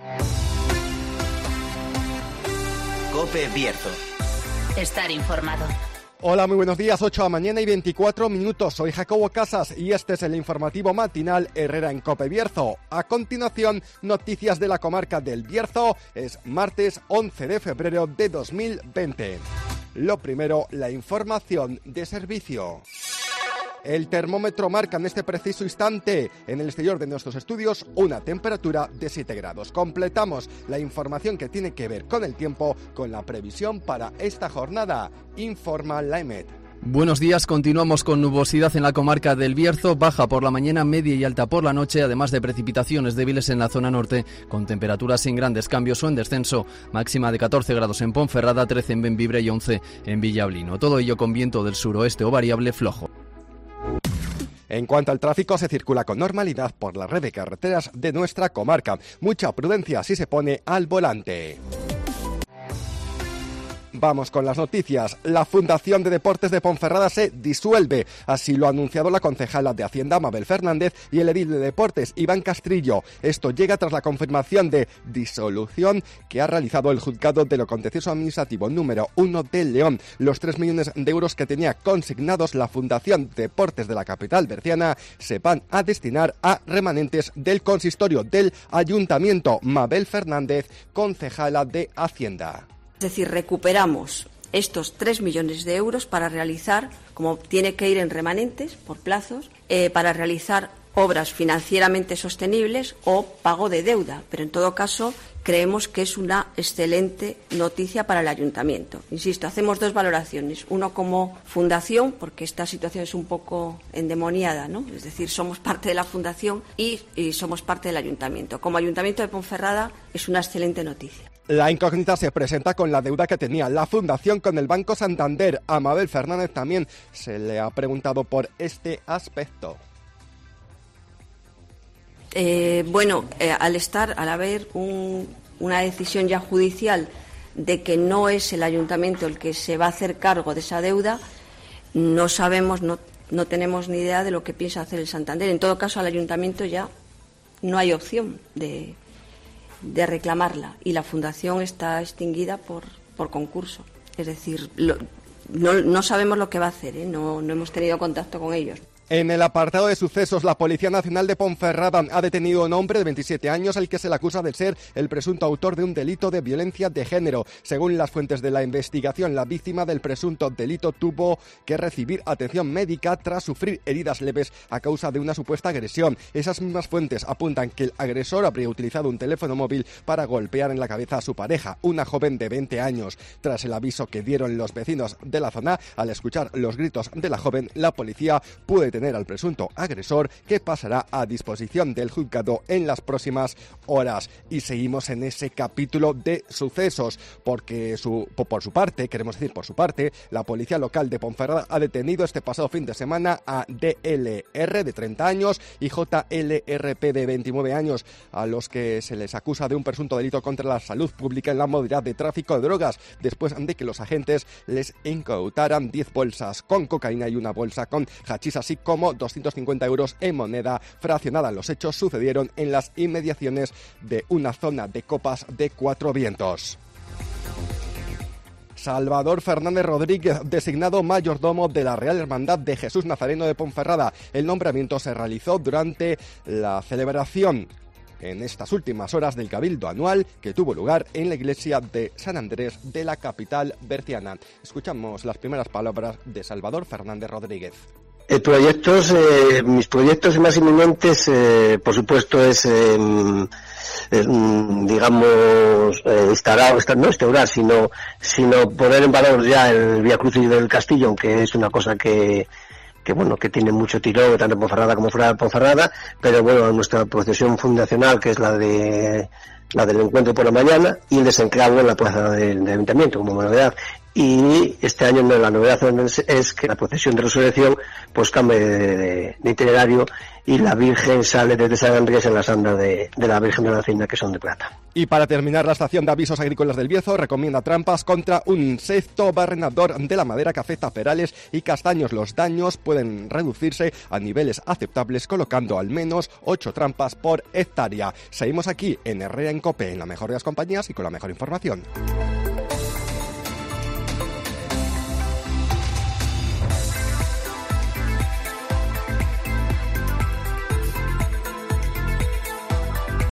COPE Bierzo. Estar informado. Hola, muy buenos días, 8 de la mañana y 24 minutos. Soy Jacobo Casas y este es el informativo matinal Herrera en COPE Bierzo. A continuación, noticias de la comarca del Bierzo. Es martes 11 de febrero de 2020. Lo primero, la información de servicio. El termómetro marca en este preciso instante, en el exterior de nuestros estudios, una temperatura de 7 grados. Completamos la información que tiene que ver con el tiempo, con la previsión para esta jornada. Informa la EMET. Buenos días, continuamos con nubosidad en la comarca del Bierzo, baja por la mañana, media y alta por la noche, además de precipitaciones débiles en la zona norte, con temperaturas sin grandes cambios o en descenso, máxima de 14 grados en Ponferrada, 13 en Bembibre y 11 en Villablino. Todo ello con viento del suroeste o variable flojo. En cuanto al tráfico, se circula con normalidad por la red de carreteras de nuestra comarca. Mucha prudencia si se pone al volante. Vamos con las noticias. La Fundación de Deportes de Ponferrada se disuelve. Así lo ha anunciado la concejala de Hacienda, Mabel Fernández, y el edil de Deportes, Iván Castrillo. Esto llega tras la confirmación de disolución que ha realizado el Juzgado de lo Contencioso Administrativo número 1 de León. Los 3 millones de euros que tenía consignados la Fundación de Deportes de la capital berciana se van a destinar a remanentes del consistorio del Ayuntamiento. Mabel Fernández, concejala de Hacienda. Es decir, recuperamos estos 3 millones de euros para realizar, como tiene que ir en remanentes por plazos, para realizar obras financieramente sostenibles o pago de deuda. Pero en todo caso, creemos que es una excelente noticia para el ayuntamiento. Insisto, hacemos 2 valoraciones. Uno como fundación, porque esta situación es un poco endemoniada, ¿no? Es decir, somos parte de la fundación y somos parte del ayuntamiento. Como ayuntamiento de Ponferrada es una excelente noticia. La incógnita se presenta con la deuda que tenía la Fundación con el Banco Santander. A Mabel Fernández también se le ha preguntado por este aspecto. Al haber una decisión ya judicial de que no es el ayuntamiento el que se va a hacer cargo de esa deuda, no sabemos, no tenemos ni idea de lo que piensa hacer el Santander. En todo caso, al ayuntamiento ya no hay opción de reclamarla y la fundación está extinguida por concurso. Es decir, no sabemos lo que va a hacer, no hemos tenido contacto con ellos. En el apartado de sucesos, la Policía Nacional de Ponferrada ha detenido a un hombre de 27 años al que se le acusa de ser el presunto autor de un delito de violencia de género. Según las fuentes de la investigación, la víctima del presunto delito tuvo que recibir atención médica tras sufrir heridas leves a causa de una supuesta agresión. Esas mismas fuentes apuntan que el agresor habría utilizado un teléfono móvil para golpear en la cabeza a su pareja, una joven de 20 años. Tras el aviso que dieron los vecinos de la zona, al escuchar los gritos de la joven, la policía pudo detener al presunto agresor, que pasará a disposición del juzgado en las próximas horas. Y seguimos en ese capítulo de sucesos, porque por su parte, la policía local de Ponferrada ha detenido este pasado fin de semana a DLR de 30 años y JLRP de 29 años, a los que se les acusa de un presunto delito contra la salud pública en la modalidad de tráfico de drogas, después de que los agentes les incautaran 10 bolsas con cocaína y una bolsa con hachís, así como 250 euros en moneda fraccionada. Los hechos sucedieron en las inmediaciones de una zona de copas de Cuatro Vientos. Salvador Fernández Rodríguez, designado mayordomo de la Real Hermandad de Jesús Nazareno de Ponferrada. El nombramiento se realizó durante la celebración en estas últimas horas del Cabildo Anual que tuvo lugar en la iglesia de San Andrés de la capital berciana. Escuchamos las primeras palabras de Salvador Fernández Rodríguez. Mis proyectos más inminentes, por supuesto, es instaurar, sino poner en valor ya el Vía Crucis del Castillo, aunque es una cosa que tiene mucho tirón, tanto en Ponferrada como fuera de Ponferrada, pero bueno, nuestra procesión fundacional, que es la del encuentro por la mañana, y el desenclavo en la plaza del Ayuntamiento, como novedad. Y este año la novedad es que la procesión de resurrección pues cambie de itinerario y la Virgen sale desde San Andrés en las andas de la Virgen de la Hacienda, que son de plata. Y para terminar, la estación de avisos agrícolas del Bierzo recomienda trampas contra un insecto barrenador de la madera que afecta a perales y castaños. Los daños pueden reducirse a niveles aceptables colocando al menos 8 trampas por hectárea. Seguimos aquí en Herrera en COPE, en la mejor de las compañías y con la mejor información.